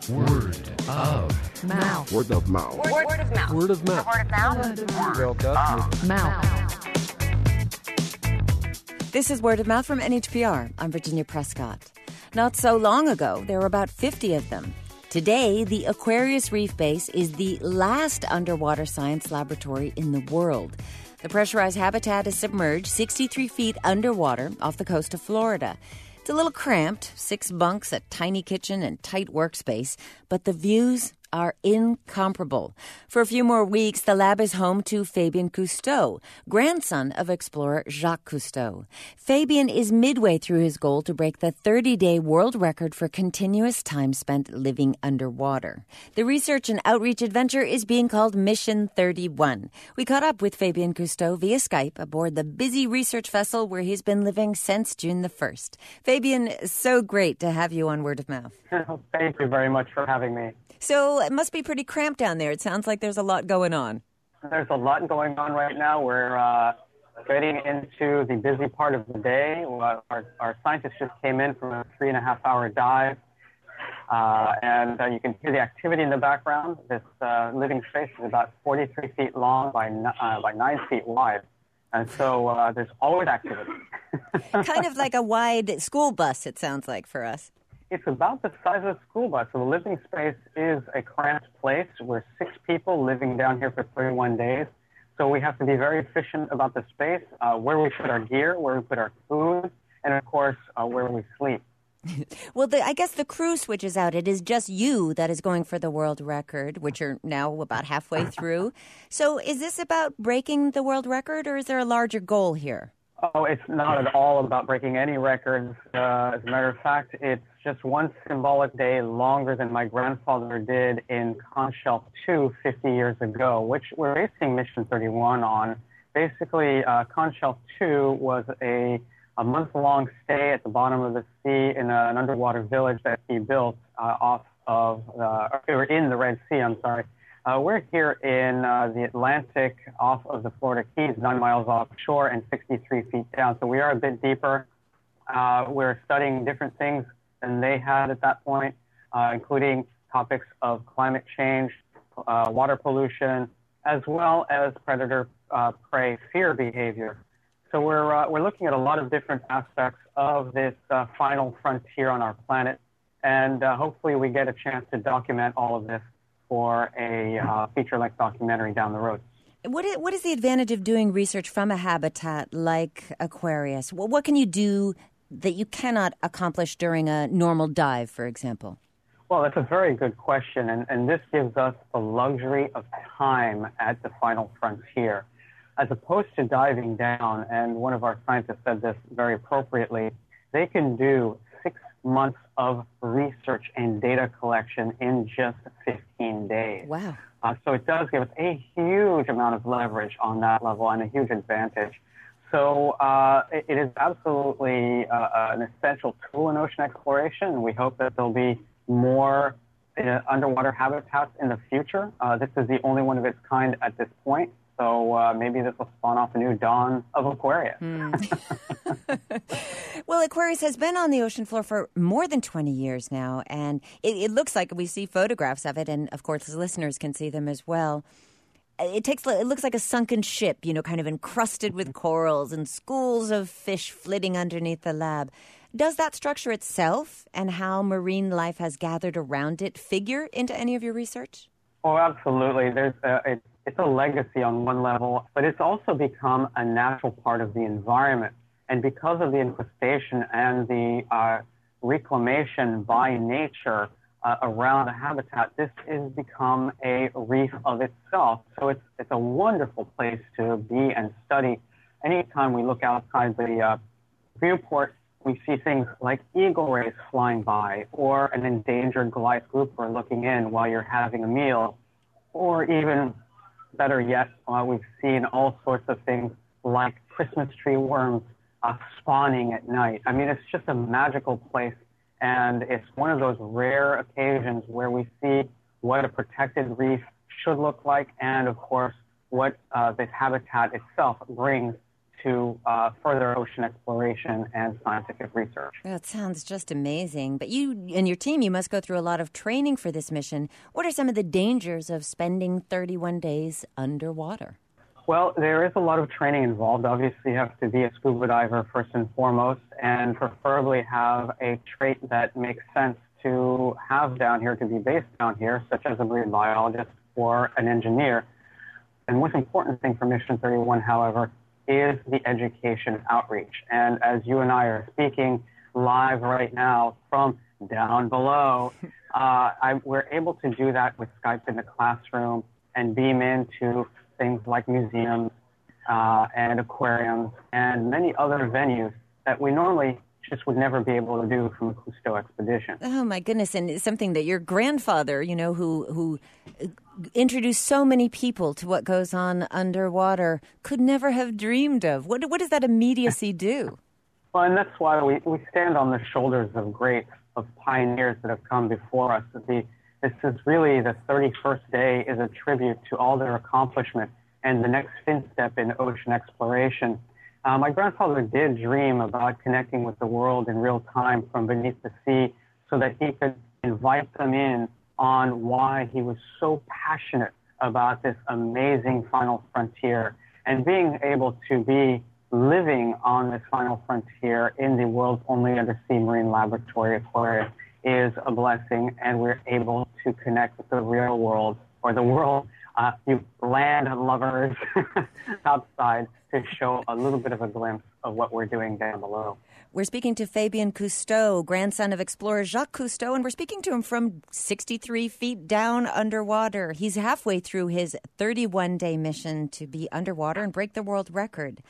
Word of mouth. Word of mouth. Word of mouth. Word of mouth. Word of mouth. This is Word of Mouth from NHPR. I'm Virginia Prescott. Not so long ago, there were about 50 of them. Today, the Aquarius Reef Base is the last underwater science laboratory in the world. The pressurized habitat is submerged 63 feet underwater off the coast of Florida. It's a little cramped, 6 bunks, a tiny kitchen, and tight workspace, but the views are incomparable. For a few more weeks, the lab is home to Fabien Cousteau, grandson of explorer Jacques Cousteau. Fabien is midway through his goal to break the 30-day world record for continuous time spent living underwater. The research and outreach adventure is being called Mission 31. We caught up with Fabien Cousteau via Skype aboard the busy research vessel where he's been living since June the 1st. Fabien, so great to have you on Word of Mouth. Thank you very much for having me. So it must be pretty cramped down there. It sounds like there's a lot going on. There's a lot going on right now. We're getting into the busy part of the day. Our scientists just came in from a 3.5-hour dive, and you can hear the activity in the background. This living space is about 43 feet long by 9 feet wide, and so there's always activity. Kind of like a wide school bus, it sounds like, for us. It's about the size of a school bus. So the living space is a cramped place. We're 6 people living down here for 31 days. So we have to be very efficient about the space, where we put our gear, where we put our food, and of course, where we sleep. Well, I guess the crew switches out. It is just you that is going for the world record, which you're now about halfway through. So is this about breaking the world record, or is there a larger goal here? Oh, it's not at all about breaking any records. As a matter of fact, it's just one symbolic day longer than my grandfather did in Conshelf 2 50 years ago, which we're basing Mission 31 on. Basically, Conshelf 2 was a month-long stay at the bottom of the sea in an underwater village that he built in the Red Sea, we're here in the Atlantic off of the Florida Keys, 9 miles offshore and 63 feet down. So we are a bit deeper. We're studying different things than they had at that point, including topics of climate change, water pollution, as well as predator-prey fear behavior. So we're looking at a lot of different aspects of this final frontier on our planet, and hopefully we get a chance to document all of this for a feature-length documentary down the road. What is the advantage of doing research from a habitat like Aquarius? What can you do that you cannot accomplish during a normal dive, for example? Well, that's a very good question, and this gives us the luxury of time at the final frontier. As opposed to diving down, and one of our scientists said this very appropriately, they can do 6 months of research and data collection in just 15 days. Wow. So it does give us a huge amount of leverage on that level and a huge advantage. So it is absolutely an essential tool in ocean exploration, and we hope that there'll be more underwater habitats in the future. This is the only one of its kind at this point. So maybe this will spawn off a new dawn of Aquarius. Well, Aquarius has been on the ocean floor for more than 20 years now, and it looks like we see photographs of it, and of course the listeners can see them as well. It looks like a sunken ship, kind of encrusted with corals and schools of fish flitting underneath the lab. Does that structure itself and how marine life has gathered around it figure into any of your research? Oh, absolutely. It's a legacy on one level, but it's also become a natural part of the environment. And because of the infestation and the reclamation by nature around the habitat, this has become a reef of itself. So it's a wonderful place to be and study. Anytime we look outside the viewport, we see things like eagle rays flying by, or an endangered Goliath grouper looking in while you're having a meal, or even better yet, we've seen all sorts of things like Christmas tree worms spawning at night. I mean, it's just a magical place, and it's one of those rare occasions where we see what a protected reef should look like, and of course, what this habitat itself brings to further ocean exploration and scientific research. That sounds just amazing. But you and your team, you must go through a lot of training for this mission. What are some of the dangers of spending 31 days underwater? Well, there is a lot of training involved. Obviously, you have to be a scuba diver first and foremost, and preferably have a trait that makes sense to have down here, to be based down here, such as a marine biologist or an engineer. The most important thing for Mission 31, however, is the education outreach. And as you and I are speaking live right now from down below, we're able to do that with Skype in the classroom and beam into things like museums and aquariums and many other venues that we normally just would never be able to do from a Cousteau expedition. Oh, my goodness. And it's something that your grandfather, who introduced so many people to what goes on underwater, could never have dreamed of. What does that immediacy do? Well, and that's why we stand on the shoulders of greats, of pioneers that have come before us. This is really, the 31st day is a tribute to all their accomplishment and the next fin step in ocean exploration. My grandfather did dream about connecting with the world in real time from beneath the sea so that he could invite them in on why he was so passionate about this amazing final frontier. And being able to be living on this final frontier in the world's only undersea marine laboratory aquarium is a blessing, and we're able to connect with the real world, or the world, you land lovers outside, to show a little bit of a glimpse of what we're doing down below. We're speaking to Fabien Cousteau, grandson of explorer Jacques Cousteau, and we're speaking to him from 63 feet down underwater. He's halfway through his 31-day mission to be underwater and break the world record.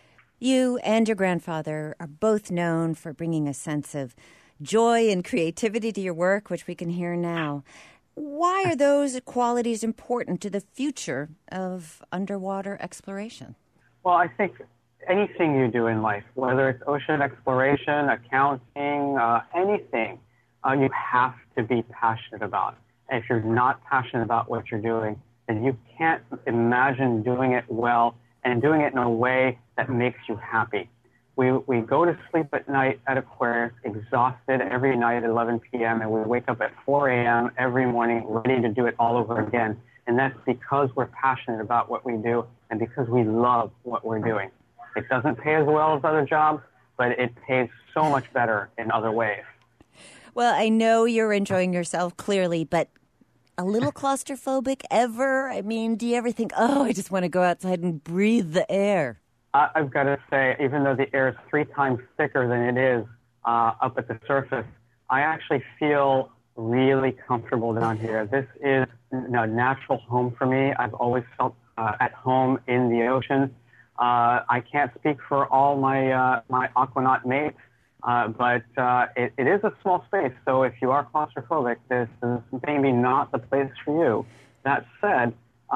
You and your grandfather are both known for bringing a sense of joy and creativity to your work, which we can hear now. Why are those qualities important to the future of underwater exploration? Well, I think anything you do in life, whether it's ocean exploration, accounting, anything, you have to be passionate about. And if you're not passionate about what you're doing, then you can't imagine doing it well and doing it in a way that makes you happy. We go to sleep at night at Aquarius, exhausted every night at 11 p.m., and we wake up at 4 a.m. every morning ready to do it all over again. And that's because we're passionate about what we do and because we love what we're doing. It doesn't pay as well as other jobs, but it pays so much better in other ways. Well, I know you're enjoying yourself clearly, but a little claustrophobic ever? I mean, do you ever think, I just want to go outside and breathe the air? I've got to say, even though the air is 3 times thicker than it is up at the surface, I actually feel really comfortable down here. This is a natural home for me. I've always felt at home in the ocean. I can't speak for all my aquanaut mates, but it is a small space. So if you are claustrophobic, this is maybe not the place for you. That said,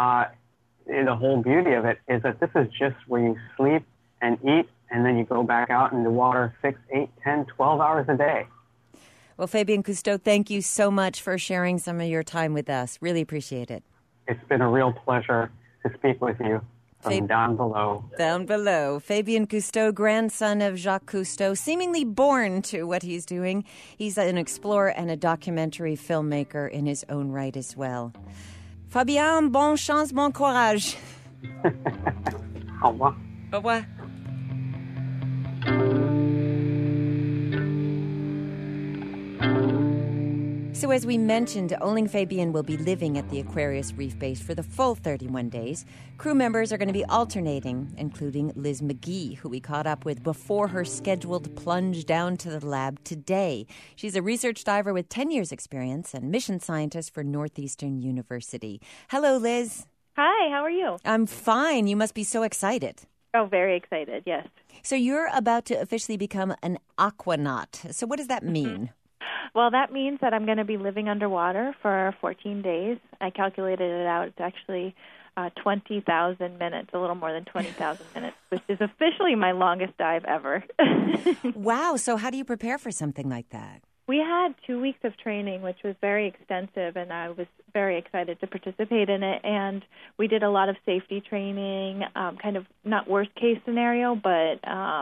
the whole beauty of it is that this is just where you sleep and eat, and then you go back out in the water 6, 8, 10, 12 hours a day. Well, Fabien Cousteau, thank you so much for sharing some of your time with us. Really appreciate it. It's been a real pleasure to speak with you from down below. Down below. Fabien Cousteau, grandson of Jacques Cousteau, seemingly born to what he's doing. He's an explorer and a documentary filmmaker in his own right as well. Fabien, bonne chance, bon courage. Au revoir. Au revoir. So as we mentioned, Oling Fabien will be living at the Aquarius Reef Base for the full 31 days. Crew members are going to be alternating, including Liz McGee, who we caught up with before her scheduled plunge down to the lab today. She's a research diver with 10 years' experience and mission scientist for Northeastern University. Hello, Liz. Hi, how are you? I'm fine. You must be so excited. Oh, very excited, yes. So you're about to officially become an aquanaut. So what does that mean? Well, that means that I'm going to be living underwater for 14 days. I calculated it out. It's actually 20,000 minutes, a little more than 20,000 minutes, which is officially my longest dive ever. Wow. So how do you prepare for something like that? We had 2 weeks of training, which was very extensive, and I was very excited to participate in it. And we did a lot of safety training, kind of not worst-case scenario, but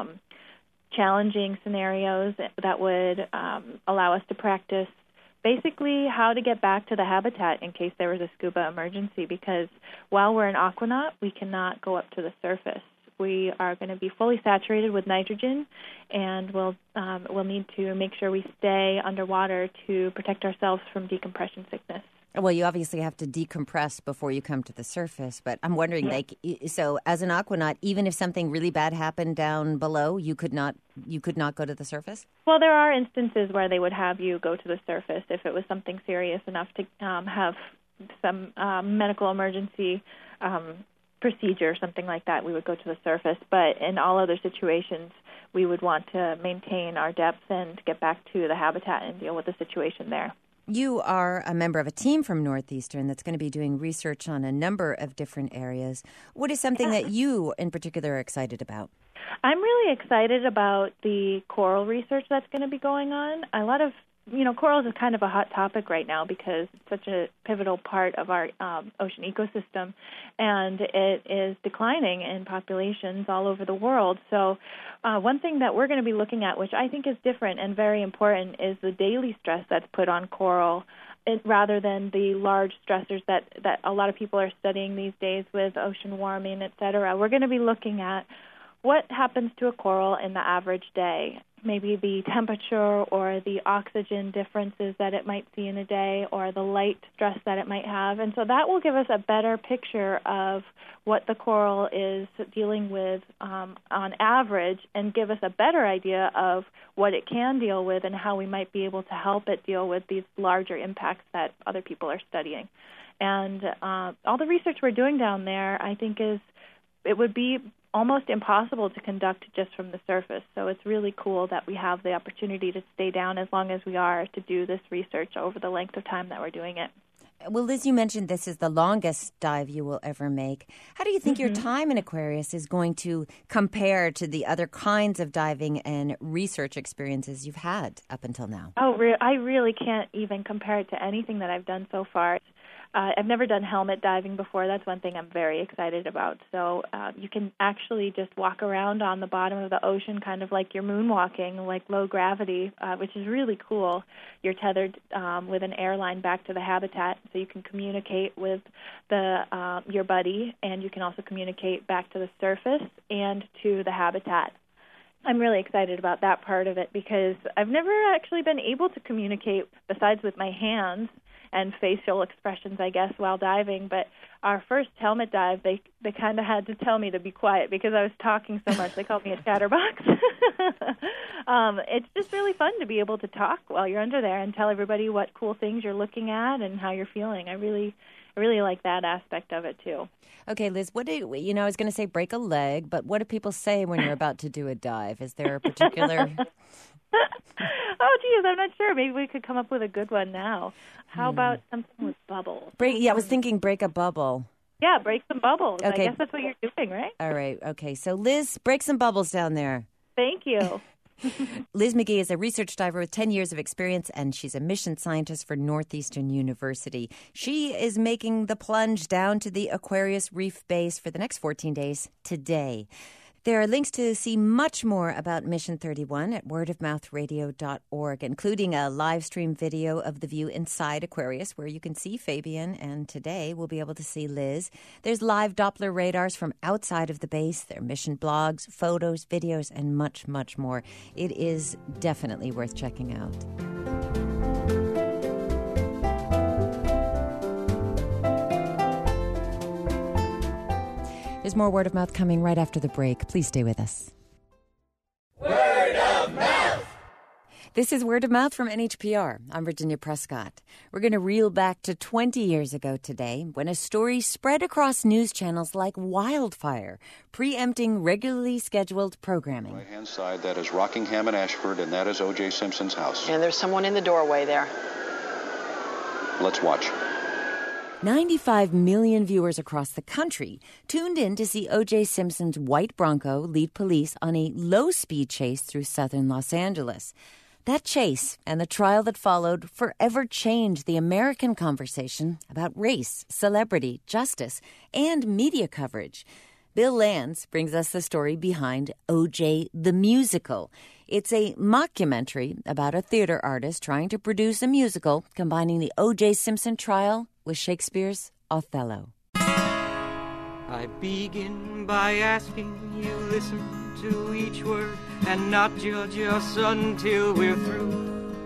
challenging scenarios that would allow us to practice basically how to get back to the habitat in case there was a scuba emergency, because while we're an aquanaut, we cannot go up to the surface. We are going to be fully saturated with nitrogen, and we'll need to make sure we stay underwater to protect ourselves from decompression sickness. Well, you obviously have to decompress before you come to the surface, but I'm wondering, so as an aquanaut, even if something really bad happened down below, you could not go to the surface? Well, there are instances where they would have you go to the surface if it was something serious enough to have some medical emergency procedure, something like that. We would go to the surface, but in all other situations, we would want to maintain our depth and get back to the habitat and deal with the situation there. You are a member of a team from Northeastern that's going to be doing research on a number of different areas. What is something that you in particular are excited about? I'm really excited about the coral research that's going to be going on. A lot of, corals is kind of a hot topic right now because it's such a pivotal part of our ocean ecosystem, and it is declining in populations all over the world. So one thing that we're going to be looking at, which I think is different and very important, is the daily stress that's put on coral rather than the large stressors that a lot of people are studying these days with ocean warming, et cetera. We're going to be looking at what happens to a coral in the average day, maybe the temperature or the oxygen differences that it might see in a day or the light stress that it might have. And so that will give us a better picture of what the coral is dealing with on average and give us a better idea of what it can deal with and how we might be able to help it deal with these larger impacts that other people are studying. And all the research we're doing down there, I think, it would be almost impossible to conduct just from the surface. So it's really cool that we have the opportunity to stay down as long as we are to do this research over the length of time that we're doing it. Well, Liz, you mentioned this is the longest dive you will ever make. How do you think your time in Aquarius is going to compare to the other kinds of diving and research experiences you've had up until now? Oh, I really can't even compare it to anything that I've done so far. I've never done helmet diving before. That's one thing I'm very excited about. So you can actually just walk around on the bottom of the ocean kind of like you're moonwalking, like low gravity, which is really cool. You're tethered with an airline back to the habitat, so you can communicate with your buddy, and you can also communicate back to the surface and to the habitat. I'm really excited about that part of it because I've never actually been able to communicate besides with my hands and facial expressions, I guess, while diving. But our first helmet dive, they kind of had to tell me to be quiet because I was talking so much. They called me a chatterbox. It's just really fun to be able to talk while you're under there and tell everybody what cool things you're looking at and how you're feeling. I really like that aspect of it, too. Okay, Liz, I was going to say break a leg, but what do people say when you're about to do a dive? Is there a particular... Oh, geez, I'm not sure. Maybe we could come up with a good one now. How about something with bubbles? I was thinking break a bubble. Yeah, break some bubbles. Okay. I guess that's what you're doing, right? All right. Okay. So, Liz, break some bubbles down there. Thank you. Liz McGee is a research diver with 10 years of experience, and she's a mission scientist for Northeastern University. She is making the plunge down to the Aquarius Reef Base for the next 14 days today. There are links to see much more about Mission 31 at wordofmouthradio.org, including a live stream video of the view inside Aquarius where you can see Fabian, and today we'll be able to see Liz. There's live Doppler radars from outside of the base. There are mission blogs, photos, videos, and much, much more. It is definitely worth checking out. There's more Word of Mouth coming right after the break. Please stay with us. Word of Mouth! This is Word of Mouth from NHPR. I'm Virginia Prescott. We're going to reel back to 20 years ago today when a story spread across news channels like wildfire, preempting regularly scheduled programming. Right-hand side, that is Rockingham and Ashford, and that is O.J. Simpson's house. And there's someone in the doorway there. Let's watch. 95 million viewers across the country tuned in to see O.J. Simpson's white Bronco lead police on a low-speed chase through southern Los Angeles. That chase and the trial that followed forever changed the American conversation about race, celebrity, justice, and media coverage. Bill Lance brings us the story behind O.J. the Musical. It's a mockumentary about a theater artist trying to produce a musical combining the O.J. Simpson trial with Shakespeare's Othello. I begin by asking you listen to each word and not judge us until we're through.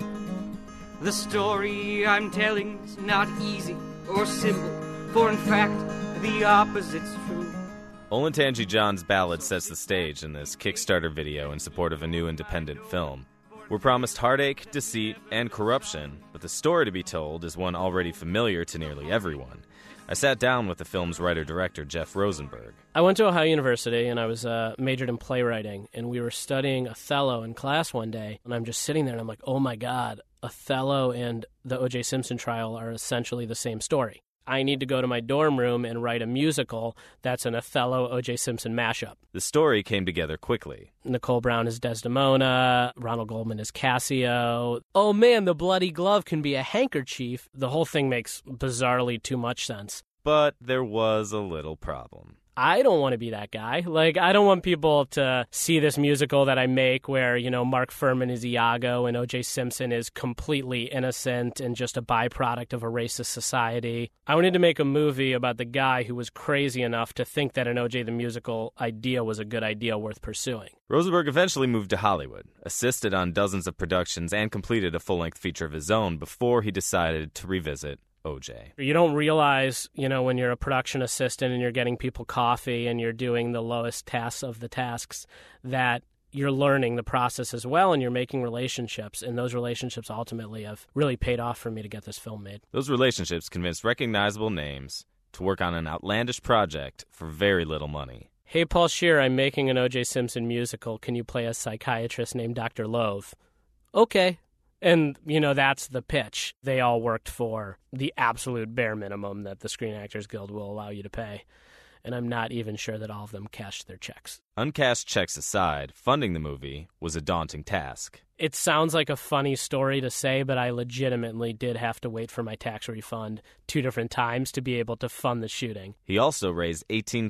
The story I'm telling's not easy or simple, for in fact, the opposite's true. Olentangy John's ballad sets the stage in this Kickstarter video in support of a new independent film. We're promised heartache, deceit, and corruption, but the story to be told is one already familiar to nearly everyone. I sat down with the film's writer-director, Jeff Rosenberg. I went to Ohio University, and I was majored in playwriting, and we were studying Othello in class one day, and I'm just sitting there, and I'm like, oh my God, Othello and the O.J. Simpson trial are essentially the same story. I need to go to my dorm room and write a musical that's an Othello-O.J. Simpson mashup. The story came together quickly. Nicole Brown is Desdemona, Ronald Goldman is Cassio. Oh man, the bloody glove can be a handkerchief. The whole thing makes bizarrely too much sense. But there was a little problem. I don't want to be that guy. I don't want people to see this musical that I make where, Mark Furman is Iago and O.J. Simpson is completely innocent and just a byproduct of a racist society. I wanted to make a movie about the guy who was crazy enough to think that an O.J. the Musical idea was a good idea worth pursuing. Rosenberg eventually moved to Hollywood, assisted on dozens of productions, and completed a full-length feature of his own before he decided to revisit O.J. You don't realize, when you're a production assistant and you're getting people coffee and you're doing the lowest tasks of the tasks, that you're learning the process as well and you're making relationships. And those relationships ultimately have really paid off for me to get this film made. Those relationships convinced recognizable names to work on an outlandish project for very little money. Hey, Paul Scheer, I'm making an O.J. Simpson musical. Can you play a psychiatrist named Dr. Lowe? Okay. And, that's the pitch. They all worked for the absolute bare minimum that the Screen Actors Guild will allow you to pay. And I'm not even sure that all of them cashed their checks. Uncashed checks aside, funding the movie was a daunting task. It sounds like a funny story to say, but I legitimately did have to wait for my tax refund 2 different times to be able to fund the shooting. He also raised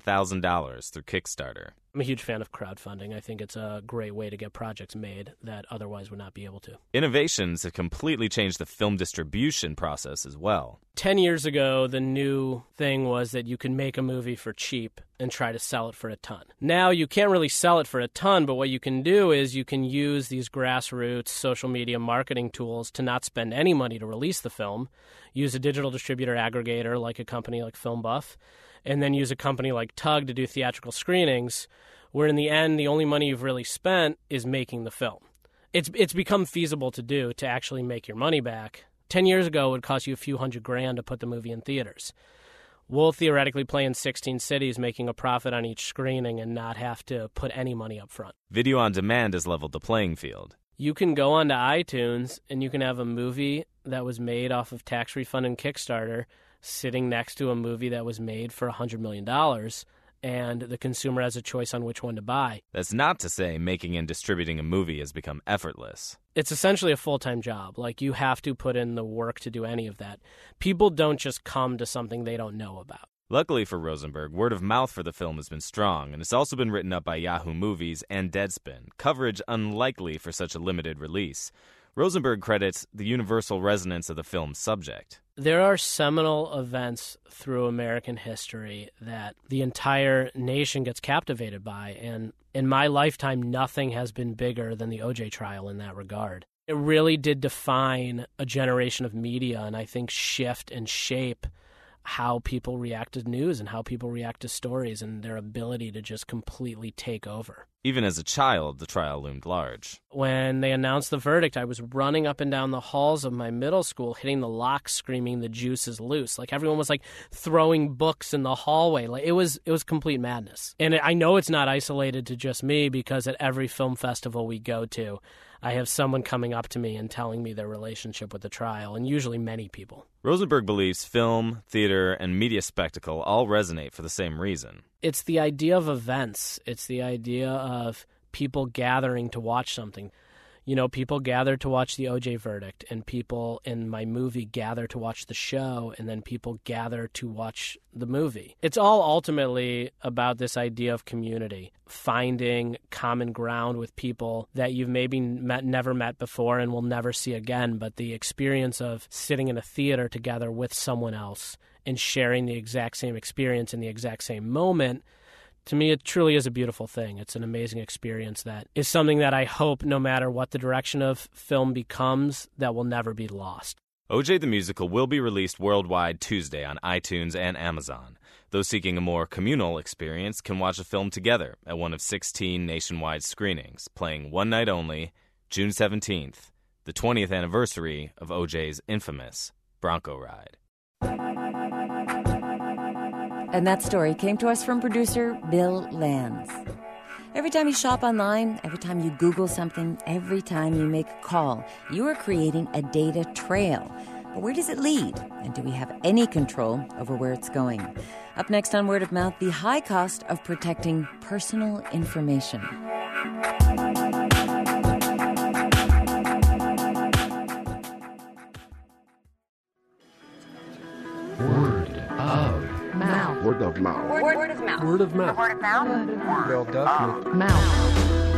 $18,000 through Kickstarter. I'm a huge fan of crowdfunding. I think it's a great way to get projects made that otherwise would not be able to. Innovations have completely changed the film distribution process as well. 10 years ago, the new thing was that you can make a movie for cheap and try to sell it for a ton. Now, you can't really sell it for a ton, but what you can do is you can use these grassroots social media marketing tools to not spend any money to release the film, use a digital distributor aggregator like a company like Film Buff, and then use a company like Tug to do theatrical screenings, where in the end, the only money you've really spent is making the film. It's become feasible to do to actually make your money back. 10 years ago, it would cost you a few $100,000 to put the movie in theaters. We'll theoretically play in 16 cities, making a profit on each screening and not have to put any money up front. Video on demand has leveled the playing field. You can go onto iTunes and you can have a movie that was made off of tax refund and Kickstarter sitting next to a movie that was made for $100 million, and the consumer has a choice on which one to buy. That's not to say making and distributing a movie has become effortless. It's essentially a full-time job. You have to put in the work to do any of that. People don't just come to something they don't know about. Luckily for Rosenberg, word of mouth for the film has been strong, and it's also been written up by Yahoo Movies and Deadspin, coverage unlikely for such a limited release. Rosenberg credits the universal resonance of the film's subject. There are seminal events through American history that the entire nation gets captivated by, and in my lifetime, nothing has been bigger than the O.J. trial in that regard. It really did define a generation of media, and I think shift and shape how people react to news and how people react to stories and their ability to just completely take over. Even as a child, the trial loomed large. When they announced the verdict, I was running up and down the halls of my middle school, hitting the locks, screaming, "The juice is loose." Everyone was throwing books in the hallway. It was complete madness. And I know it's not isolated to just me, because at every film festival we go to, I have someone coming up to me and telling me their relationship with the trial, and usually many people. Rosenberg believes film, theater, and media spectacle all resonate for the same reason. It's the idea of events. It's the idea of people gathering to watch something. You know, people gather to watch the O.J. verdict, and people in my movie gather to watch the show, and then people gather to watch the movie. It's all ultimately about this idea of community, finding common ground with people that you've maybe never met before and will never see again, but the experience of sitting in a theater together with someone else and sharing the exact same experience in the exact same moment, to me, it truly is a beautiful thing. It's an amazing experience that is something that I hope, no matter what the direction of film becomes, that will never be lost. O.J. the Musical will be released worldwide Tuesday on iTunes and Amazon. Those seeking a more communal experience can watch the film together at one of 16 nationwide screenings, playing one night only, June 17th, the 20th anniversary of O.J.'s infamous Bronco ride. And that story came to us from producer Bill Lanz. Every time you shop online, every time you Google something, every time you make a call, you are creating a data trail. But where does it lead? And do we have any control over where it's going? Up next on Word of Mouth, the high cost of protecting personal information. Word of mouth. Word of mouth. Word of mouth. Word of mouth. Word of mouth. Word of Mouth.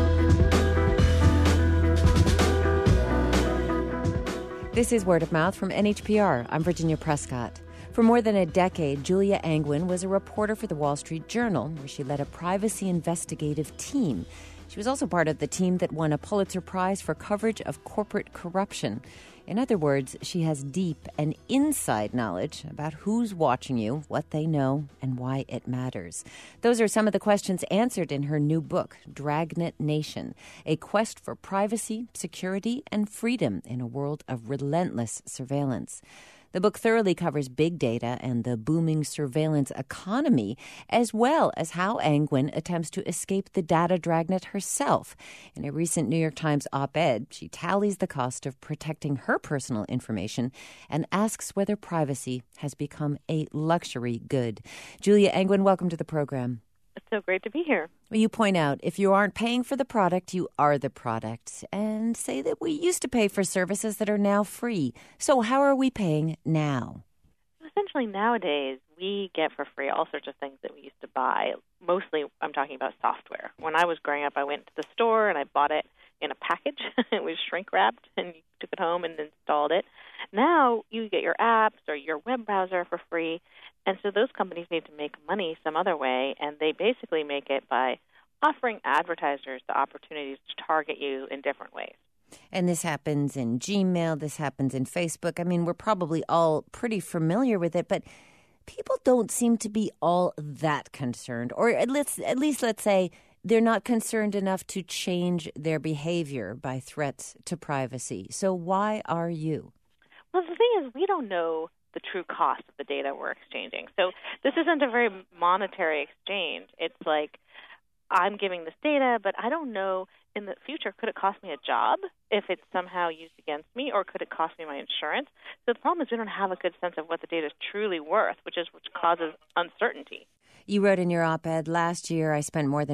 This is Word of Mouth from NHPR. I'm Virginia Prescott. For more than a decade, Julia Angwin was a reporter for the Wall Street Journal, where she led a privacy investigative team. She was also part of the team that won a Pulitzer Prize for coverage of corporate corruption. In other words, she has deep and inside knowledge about who's watching you, what they know, and why it matters. Those are some of the questions answered in her new book, Dragnet Nation, A Quest for Privacy, Security, and Freedom in a World of Relentless Surveillance. The book thoroughly covers big data and the booming surveillance economy, as well as how Angwin attempts to escape the data dragnet herself. In a recent New York Times op-ed, she tallies the cost of protecting her personal information and asks whether privacy has become a luxury good. Julia Angwin, welcome to the program. It's so great to be here. Well, you point out, if you aren't paying for the product, you are the product, and say that we used to pay for services that are now free. So how are we paying now? Essentially, nowadays, we get for free all sorts of things that we used to buy. Mostly, I'm talking about software. When I was growing up, I went to the store and I bought it in a package. It was shrink-wrapped, and you took it home and installed it. Now, you get your apps or your web browser for free. And so those companies need to make money some other way, and they basically make it by offering advertisers the opportunities to target you in different ways. And this happens in Gmail, this happens in Facebook. I mean, we're probably all pretty familiar with it, but people don't seem to be all that concerned. Or at least let's say they're not concerned enough to change their behavior by threats to privacy. So why are you? Well, the thing is, we don't know the true cost of the data we're exchanging. So this isn't a very monetary exchange. It's like, I'm giving this data, but I don't know in the future, could it cost me a job if it's somehow used against me, or could it cost me my insurance? So the problem is we don't have a good sense of what the data is truly worth, which causes uncertainty. You wrote in your op-ed, last year I spent more than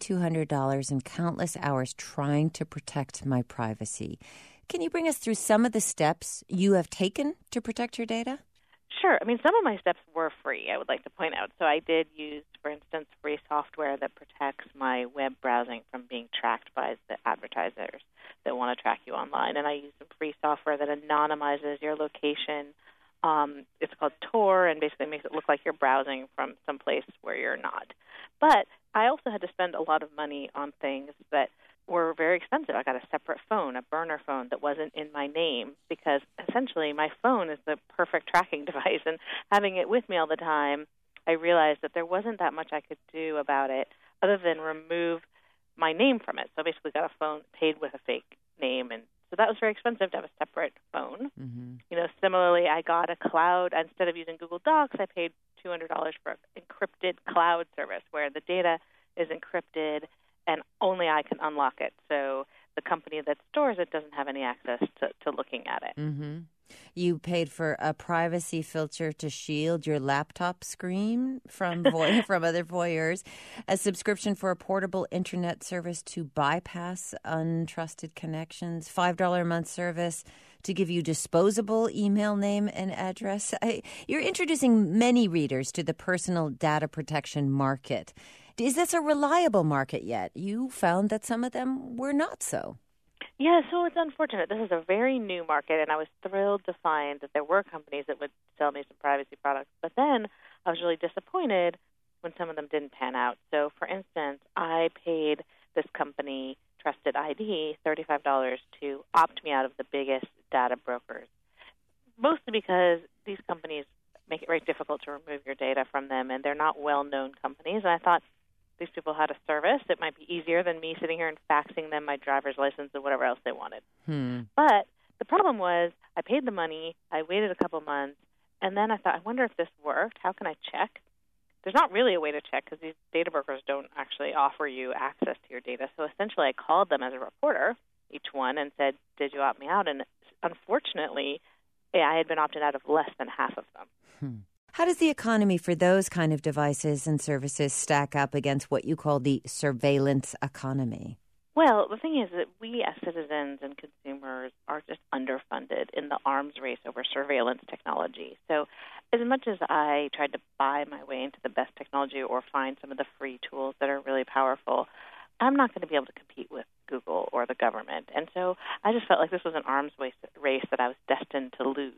$2,200 in countless hours trying to protect my privacy. Can you bring us through some of the steps you have taken to protect your data? Sure. I mean, some of my steps were free, I would like to point out. So I did use, for instance, free software that protects my web browsing from being tracked by the advertisers that want to track you online. And I used some free software that anonymizes your location. It's called Tor, and basically makes it look like you're browsing from someplace where you're not. But I also had to spend a lot of money on things that were very expensive. I got a separate phone, a burner phone that wasn't in my name, because essentially my phone is the perfect tracking device, and having it with me all the time, I realized that there wasn't that much I could do about it other than remove my name from it. So I basically got a phone paid with a fake name, and so that was very expensive to have a separate phone. Mm-hmm. You know, similarly, I got a cloud. Instead of using Google Docs, I paid $200 for an encrypted cloud service where the data is encrypted and only I can unlock it. So the company that stores it doesn't have any access to looking at it. Mm-hmm. You paid for a privacy filter to shield your laptop screen from from other voyeurs, a subscription for a portable internet service to bypass untrusted connections, $5 a month service to give you disposable email name and address. You're introducing many readers to the personal data protection market. Is this a reliable market yet? You found that some of them were not so. Yeah, so it's unfortunate. This is a very new market, and I was thrilled to find that there were companies that would sell me some privacy products. But then I was really disappointed when some of them didn't pan out. So, for instance, I paid this company, Trusted ID, $35 to opt me out of the biggest data brokers, mostly because these companies make it very difficult to remove your data from them, and they're not well-known companies. And I thought, these people had a service. It might be easier than me sitting here and faxing them my driver's license and whatever else they wanted. But the problem was I paid the money, I waited a couple months, and then I thought, I wonder if this worked. How can I check? There's not really a way to check because these data brokers don't actually offer you access to your data. So essentially I called them as a reporter, each one, and said, did you opt me out? And unfortunately, I had been opted out of less than half of them. How does the economy for those kind of devices and services stack up against what you call the surveillance economy? Well, the thing is that we as citizens and consumers are just underfunded in the arms race over surveillance technology. So as much as I tried to buy my way into the best technology or find some of the free tools that are really powerful, I'm not going to be able to compete with Google or the government. And so I just felt like this was an arms race that I was destined to lose.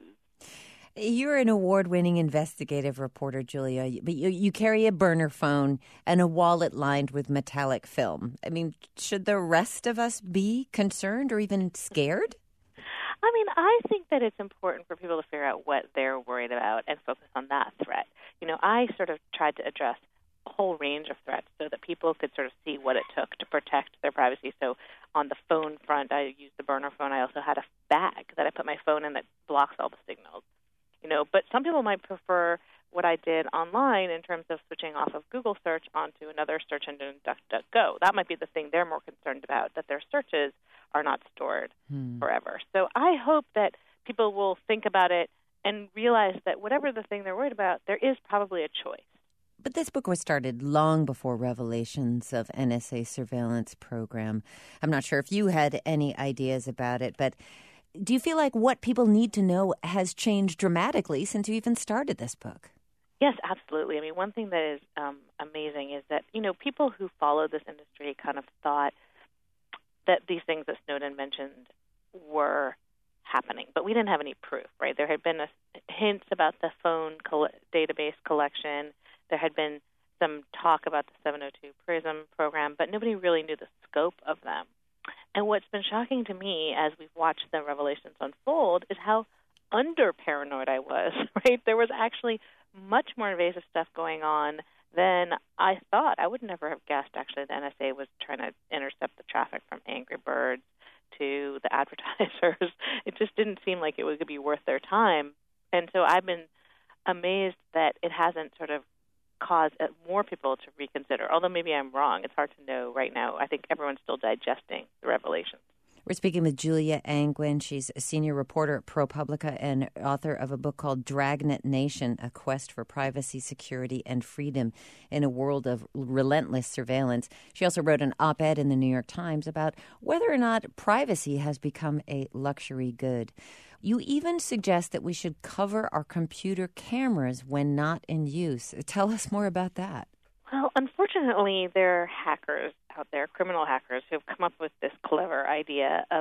You're an award-winning investigative reporter, Julia, but you carry a burner phone and a wallet lined with metallic film. I mean, should the rest of us be concerned or even scared? I mean, I think that it's important for people to figure out what they're worried about and focus on that threat. You know, I sort of tried to address a whole range of threats so that people could sort of see what it took to protect their privacy. So on the phone front, I used the burner phone. I also had a bag that I put my phone in that blocks all the signals. You know, but some people might prefer what I did online in terms of switching off of Google search onto another search engine, DuckDuckGo. That might be the thing they're more concerned about, that their searches are not stored forever. So I hope that people will think about it and realize that whatever the thing they're worried about, there is probably a choice. But this book was started long before revelations of NSA surveillance program. I'm not sure if you had any ideas about it, but do you feel like what people need to know has changed dramatically since you even started this book? Yes, absolutely. I mean, one thing that is amazing is that, you know, people who follow this industry kind of thought that these things that Snowden mentioned were happening, but we didn't have any proof, right? There had been hints about the phone database collection. There had been some talk about the 702 PRISM program, but nobody really knew the scope of them. And what's been shocking to me as we've watched the revelations unfold is how under-paranoid I was, right? There was actually much more invasive stuff going on than I thought. I would never have guessed, actually, the NSA was trying to intercept the traffic from Angry Birds to the advertisers. It just didn't seem like it would be worth their time. And so I've been amazed that it hasn't sort of cause more people to reconsider, although maybe I'm wrong. It's hard to know right now. I think everyone's still digesting the revelations. We're speaking with Julia Angwin. She's a senior reporter at ProPublica and author of a book called Dragnet Nation, A Quest for Privacy, Security, and Freedom in a World of Relentless Surveillance. She also wrote an op-ed in the New York Times about whether or not privacy has become a luxury good. You even suggest that we should cover our computer cameras when not in use. Tell us more about that. Well, unfortunately, there are hackers out there, criminal hackers, who have come up with this clever idea of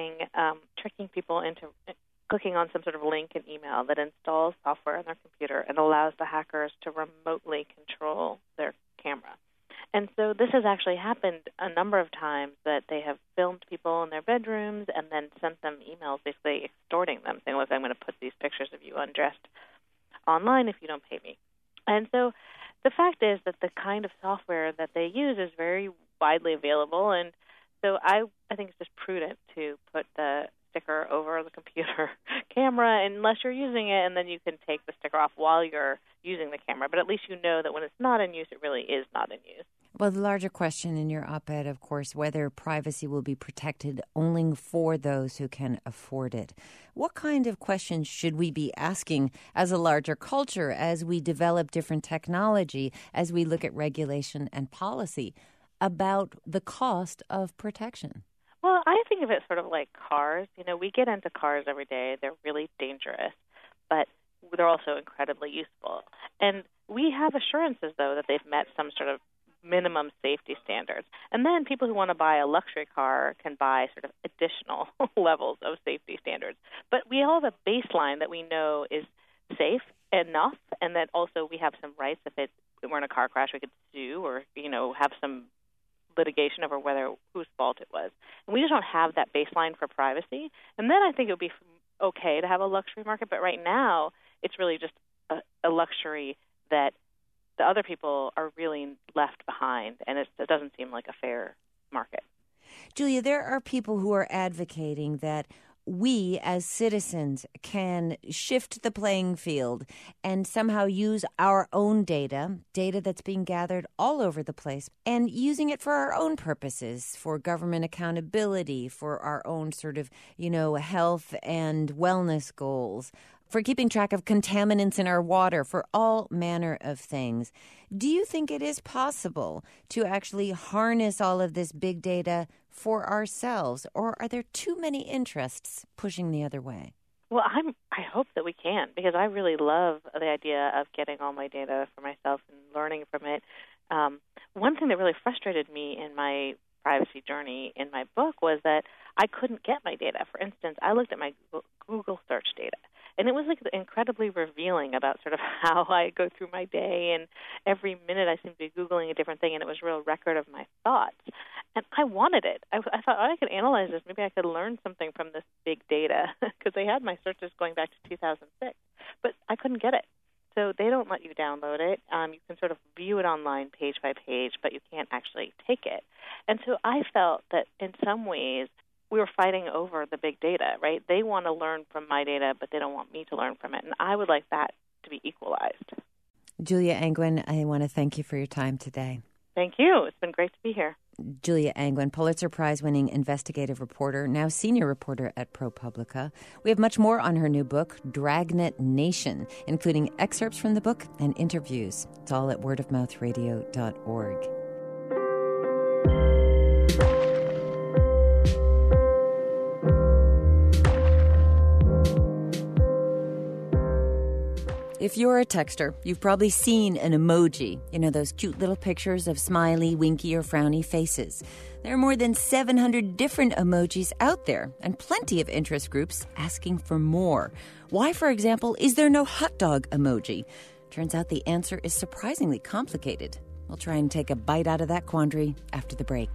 tricking people into clicking on some sort of link in email that installs software on their computer and allows the hackers to remotely control their camera. And so this has actually happened a number of times, that they have filmed people in their bedrooms and then sent them emails basically extorting them, saying, look, I'm going to put these pictures of you undressed online if you don't pay me. And so the fact is that the kind of software that they use is very widely available, and so I think it's just prudent to put the sticker over the computer camera unless you're using it, and then you can take the sticker off while you're using the camera. But at least you know that when it's not in use, it really is not in use. Well, the larger question in your op-ed, of course, whether privacy will be protected only for those who can afford it. What kind of questions should we be asking as a larger culture as we develop different technology, as we look at regulation and policy about the cost of protection? Well, I think of it sort of like cars. We get into cars every day. They're really dangerous, but they're also incredibly useful. And we have assurances, though, that they've met some sort of minimum safety standards. And then people who want to buy a luxury car can buy sort of additional levels of safety standards. But we all have a baseline that we know is safe enough, and that also we have some rights. If we're in a car crash, we could sue or, have some litigation over whose fault it was. And we just don't have that baseline for privacy. And then I think it would be okay to have a luxury market. But right now, it's really just a luxury that the other people are really left behind, and it doesn't seem like a fair market. Julia, there are people who are advocating that we as citizens can shift the playing field and somehow use our own data that's being gathered all over the place, and using it for our own purposes, for government accountability, for our own sort of, health and wellness goals, for keeping track of contaminants in our water, for all manner of things. Do you think it is possible to actually harness all of this big data for ourselves, or are there too many interests pushing the other way? Well, I hope that we can, because I really love the idea of getting all my data for myself and learning from it. One thing that really frustrated me in my privacy journey in my book was that I couldn't get my data. For instance, I looked at my Google search data, and it was incredibly revealing about sort of how I go through my day, and every minute I seemed to be Googling a different thing, and it was a real record of my thoughts. And I wanted it. I thought, I could analyze this. Maybe I could learn something from this big data, because they had my searches going back to 2006. But I couldn't get it. So they don't let you download it. You can sort of view it online page by page, but you can't actually take it. And so I felt that in some ways we were fighting over the big data, right? They want to learn from my data, but they don't want me to learn from it. And I would like that to be equalized. Julia Angwin, I want to thank you for your time today. Thank you. It's been great to be here. Julia Angwin, Pulitzer Prize-winning investigative reporter, now senior reporter at ProPublica. We have much more on her new book, Dragnet Nation, including excerpts from the book and interviews. It's all at wordofmouthradio.org. If you're a texter, you've probably seen an emoji, those cute little pictures of smiley, winky, or frowny faces. There are more than 700 different emojis out there, and plenty of interest groups asking for more. Why, for example, is there no hot dog emoji? Turns out the answer is surprisingly complicated. We'll try and take a bite out of that quandary after the break.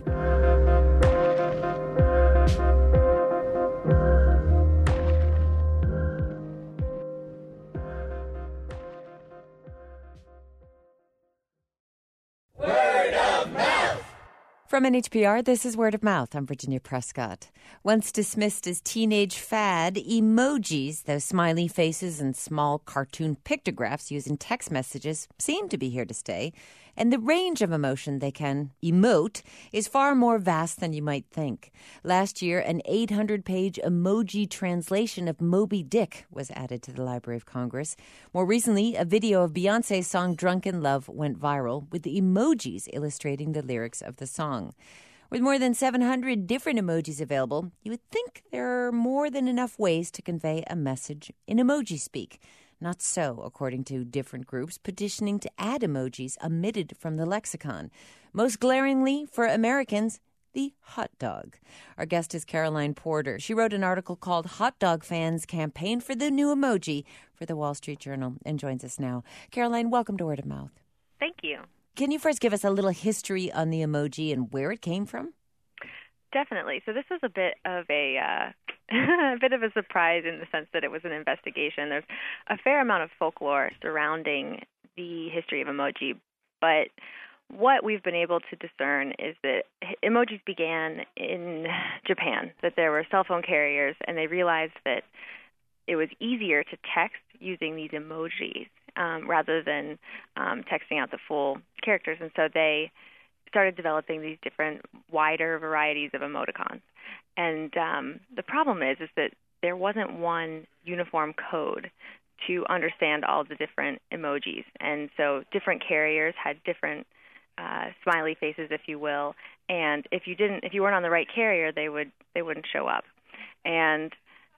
From NHPR, this is Word of Mouth. I'm Virginia Prescott. Once dismissed as teenage fad, emojis, those smiley faces and small cartoon pictographs used in text messages, seem to be here to stay. And the range of emotion they can emote is far more vast than you might think. Last year, an 800-page emoji translation of Moby Dick was added to the Library of Congress. More recently, a video of Beyoncé's song Drunken Love went viral, with the emojis illustrating the lyrics of the song. With more than 700 different emojis available, you would think there are more than enough ways to convey a message in emoji speak. Not so, according to different groups petitioning to add emojis omitted from the lexicon. Most glaringly, for Americans, the hot dog. Our guest is Caroline Porter. She wrote an article called Hot Dog Fans Campaign for the New Emoji for the Wall Street Journal and joins us now. Caroline, welcome to Word of Mouth. Thank you. Can you first give us a little history on the emoji and where it came from? Definitely. So this was a bit of a surprise in the sense that it was an investigation. There's a fair amount of folklore surrounding the history of emoji, but what we've been able to discern is that emojis began in Japan, that there were cell phone carriers, and they realized that it was easier to text using these emojis rather than texting out the full characters. And so they started developing these different, wider varieties of emoticons. And the problem is that there wasn't one uniform code to understand all the different emojis. And so different carriers had different smiley faces, if you will. And if you weren't on the right carrier, they wouldn't show up. And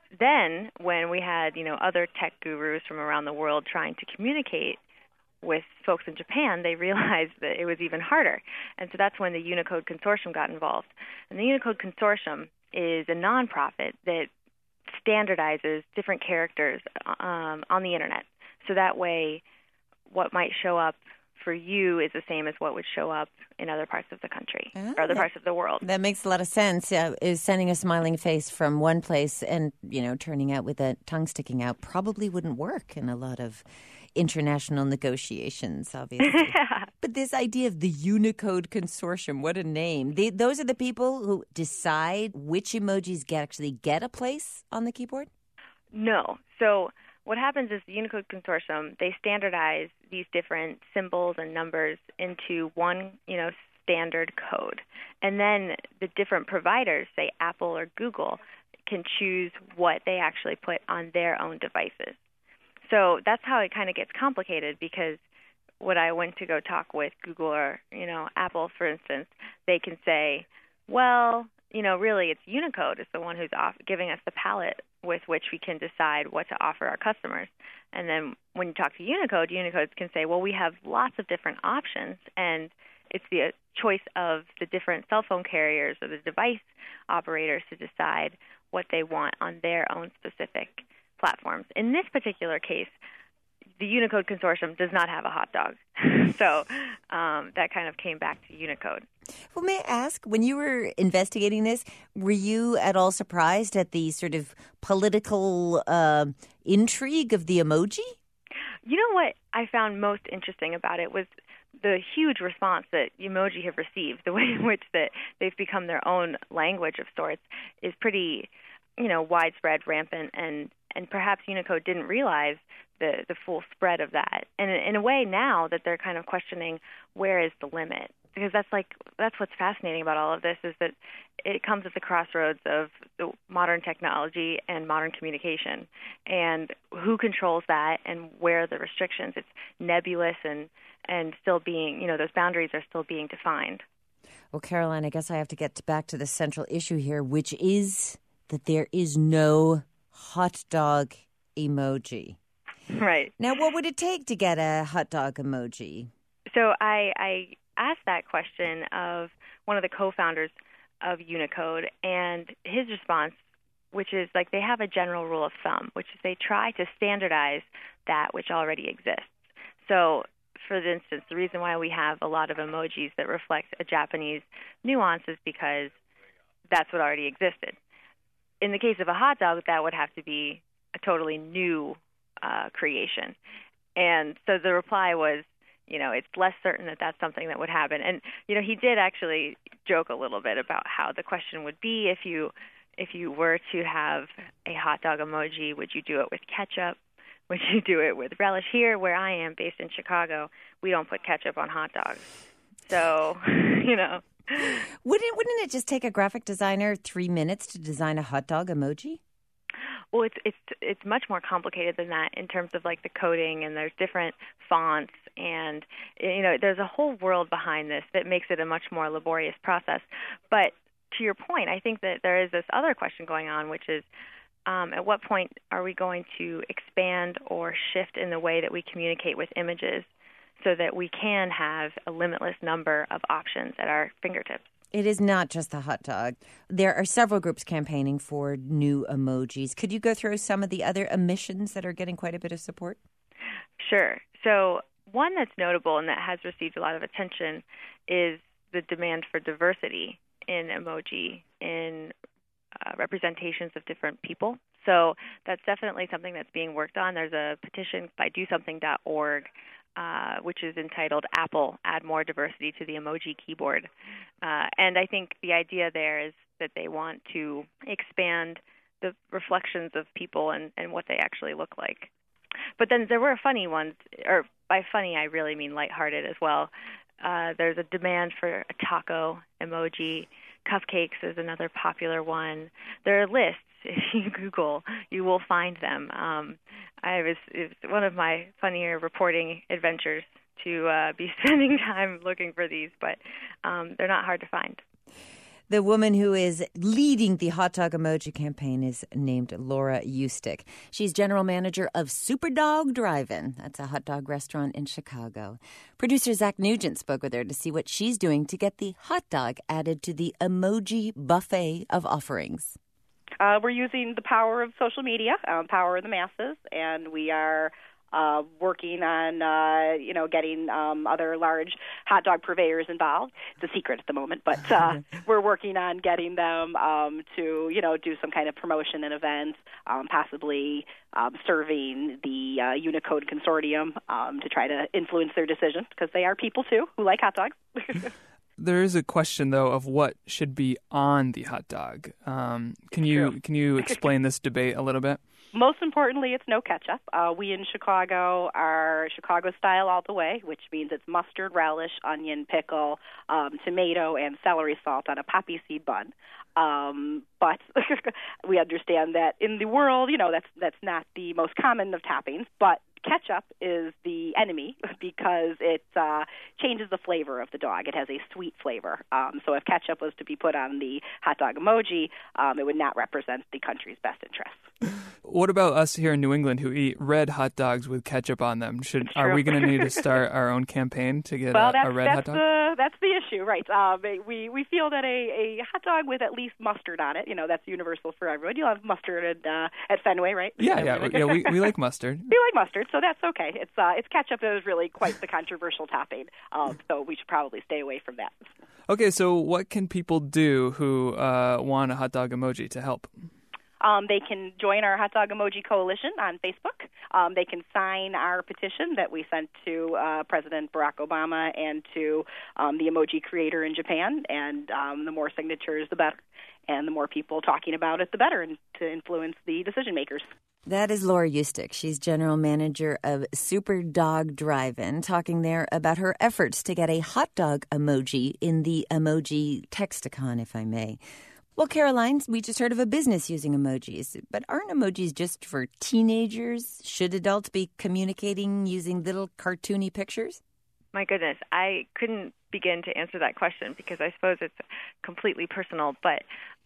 then when we had, other tech gurus from around the world trying to communicate with folks in Japan, they realized that it was even harder. And so that's when the Unicode Consortium got involved. And the Unicode Consortium is a nonprofit that standardizes different characters on the Internet. So that way, what might show up for you is the same as what would show up in other parts of the country or other parts of the world. That makes a lot of sense. Is sending a smiling face from one place and, turning out with a tongue sticking out probably wouldn't work in a lot of international negotiations, obviously. Yeah. But this idea of the Unicode Consortium, what a name. Those are the people who decide which emojis actually get a place on the keyboard? No. So what happens is the Unicode Consortium, they standardize these different symbols and numbers into one, standard code. And then the different providers, say Apple or Google, can choose what they actually put on their own devices. So that's how it kind of gets complicated, because when I went to go talk with Google or, Apple, for instance, they can say, well, really it's Unicode is the one who's giving us the palette with which we can decide what to offer our customers. And then when you talk to Unicode, Unicode can say, well, we have lots of different options, and it's the choice of the different cell phone carriers or the device operators to decide what they want on their own specific platforms. In this particular case, the Unicode Consortium does not have a hot dog. So that kind of came back to Unicode. Well, may I ask, when you were investigating this, were you at all surprised at the sort of political intrigue of the emoji? You know what I found most interesting about it was the huge response that emoji have received. The way in which that they've become their own language of sorts is pretty, widespread, rampant, and perhaps Unicode didn't realize the full spread of that. And in a way now that they're kind of questioning where is the limit, because that's what's fascinating about all of this, is that it comes at the crossroads of the modern technology and modern communication, and who controls that and where are the restrictions. It's nebulous and still being, those boundaries are still being defined. Well, Caroline, I guess I have to get back to the central issue here, which is that there is no hot dog emoji. Right. Now, what would it take to get a hot dog emoji? So I asked that question of one of the co-founders of Unicode, and his response, which is they have a general rule of thumb, which is they try to standardize that which already exists. So, for instance, the reason why we have a lot of emojis that reflect a Japanese nuance is because that's what already existed. In the case of a hot dog, that would have to be a totally new creation. And so the reply was, it's less certain that that's something that would happen. And, he did actually joke a little bit about how the question would be if you were to have a hot dog emoji, would you do it with ketchup? Would you do it with relish? Here, where I am, based in Chicago, we don't put ketchup on hot dogs. So, Wouldn't it just take a graphic designer 3 minutes to design a hot dog emoji? Well, it's much more complicated than that in terms of the coding, and there's different fonts, and there's a whole world behind this that makes it a much more laborious process. But to your point, I think that there is this other question going on, which is at what point are we going to expand or shift in the way that we communicate with images so that we can have a limitless number of options at our fingertips? It is not just the hot dog. There are several groups campaigning for new emojis. Could you go through some of the other emissions that are getting quite a bit of support? Sure. So one that's notable and that has received a lot of attention is the demand for diversity in emoji, in representations of different people. So that's definitely something that's being worked on. There's a petition by DoSomething.org which is entitled Apple, Add More Diversity to the Emoji Keyboard. And I think the idea there is that they want to expand the reflections of people and what they actually look like. But then there were funny ones, or by funny I really mean lighthearted as well. There's a demand for a taco emoji. Cupcakes is another popular one. There are lists. If you Google, you will find them. It's one of my funnier reporting adventures to be spending time looking for these, but they're not hard to find. The woman who is leading the hot dog emoji campaign is named Laura Eustick. She's general manager of Super Dog Drive-In. That's a hot dog restaurant in Chicago. Producer Zach Nugent spoke with her to see what she's doing to get the hot dog added to the emoji buffet of offerings. We're using the power of social media, power of the masses, and we are working on, getting other large hot dog purveyors involved. It's a secret at the moment, but we're working on getting them to, do some kind of promotion and events, possibly serving the Unicode Consortium to try to influence their decision, because they are people, too, who like hot dogs. There is a question, though, of what should be on the hot dog. Can you explain this debate a little bit? Most importantly, it's no ketchup. We in Chicago are Chicago style all the way, which means it's mustard, relish, onion, pickle, tomato, and celery salt on a poppy seed bun. But we understand that in the world, that's not the most common of toppings, but ketchup is the enemy because it changes the flavor of the dog. It has a sweet flavor. So if ketchup was to be put on the hot dog emoji, it would not represent the country's best interests. What about us here in New England who eat red hot dogs with ketchup on them? Are we going to need to start our own campaign to get a red hot dog? That's the issue, right? We feel that a hot dog with at least mustard on it, that's universal for everyone. You'll have mustard at Fenway, right? Yeah. We like mustard. We like mustard, so that's okay. It's ketchup that is really quite the controversial topping, so we should probably stay away from that. Okay, so what can people do who want a hot dog emoji to help? They can join our Hot Dog Emoji Coalition on Facebook. They can sign our petition that we sent to President Barack Obama and to the emoji creator in Japan. And the more signatures, the better. And the more people talking about it, the better, and to influence the decision makers. That is Laura Eustick. She's general manager of Super Dog Drive-In, talking there about her efforts to get a hot dog emoji in the emoji texticon, if I may. Well, Caroline, we just heard of a business using emojis, but aren't emojis just for teenagers? Should adults be communicating using little cartoony pictures? My goodness, I couldn't begin to answer that question because I suppose it's completely personal. But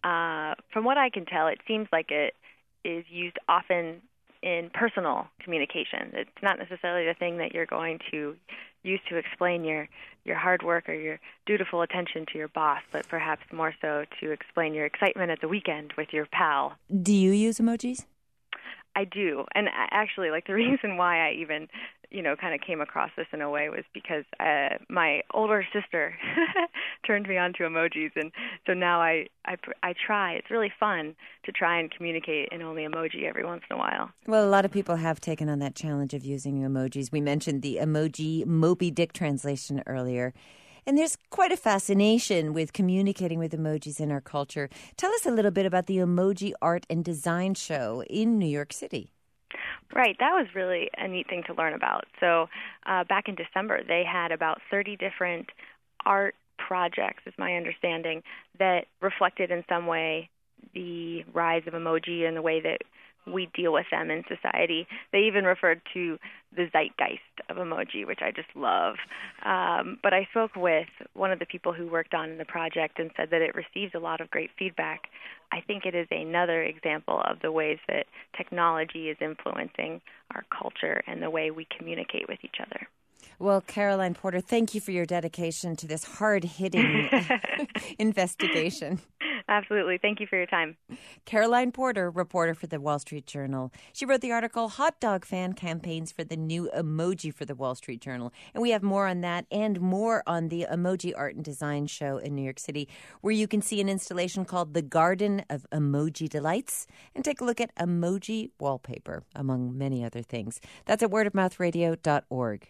from what I can tell, it seems like it is used often in personal communication. It's not necessarily the thing that you're going to use to explain your hard work or your dutiful attention to your boss, but perhaps more so to explain your excitement at the weekend with your pal. Do you use emojis? I do. And actually, the reason why I even, kind of came across this in a way was because my older sister turned me on to emojis. And so now I try. It's really fun to try and communicate in only emoji every once in a while. Well, a lot of people have taken on that challenge of using emojis. We mentioned the emoji Moby Dick translation earlier. And there's quite a fascination with communicating with emojis in our culture. Tell us a little bit about the Emoji Art and Design Show in New York City. Right. That was really a neat thing to learn about. So back in December, they had about 30 different art projects, is my understanding, that reflected in some way the rise of emoji and the way that we deal with them in society. They even referred to the zeitgeist of emoji, which I just love. But I spoke with one of the people who worked on the project and said that it received a lot of great feedback. I think it is another example of the ways that technology is influencing our culture and the way we communicate with each other. Well, Caroline Porter, thank you for your dedication to this hard-hitting investigation. Absolutely. Thank you for your time. Caroline Porter, reporter for the Wall Street Journal. She wrote the article, Hot Dog Fan Campaigns for the New Emoji for the Wall Street Journal. And we have more on that and more on the Emoji Art and Design Show in New York City, where you can see an installation called The Garden of Emoji Delights and take a look at emoji wallpaper, among many other things. That's at wordofmouthradio.org.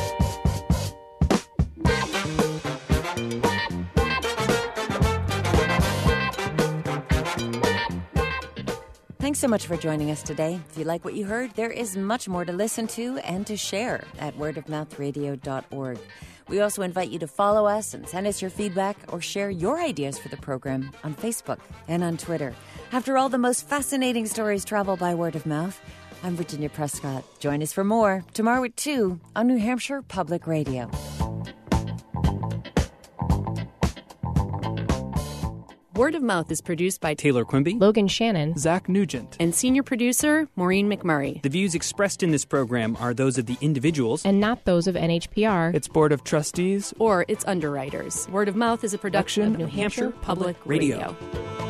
Thanks so much for joining us today. If you like what you heard, there is much more to listen to and to share at wordofmouthradio.org. We also invite you to follow us and send us your feedback or share your ideas for the program on Facebook and on Twitter. After all, the most fascinating stories travel by word of mouth. I'm Virginia Prescott. Join us for more tomorrow at 2 on New Hampshire Public Radio. Word of Mouth is produced by Taylor Quimby, Logan Shannon, Zach Nugent, and senior producer Maureen McMurray. The views expressed in this program are those of the individuals and not those of NHPR, its Board of Trustees, or its underwriters. Word of Mouth is a production of New Hampshire Public Radio.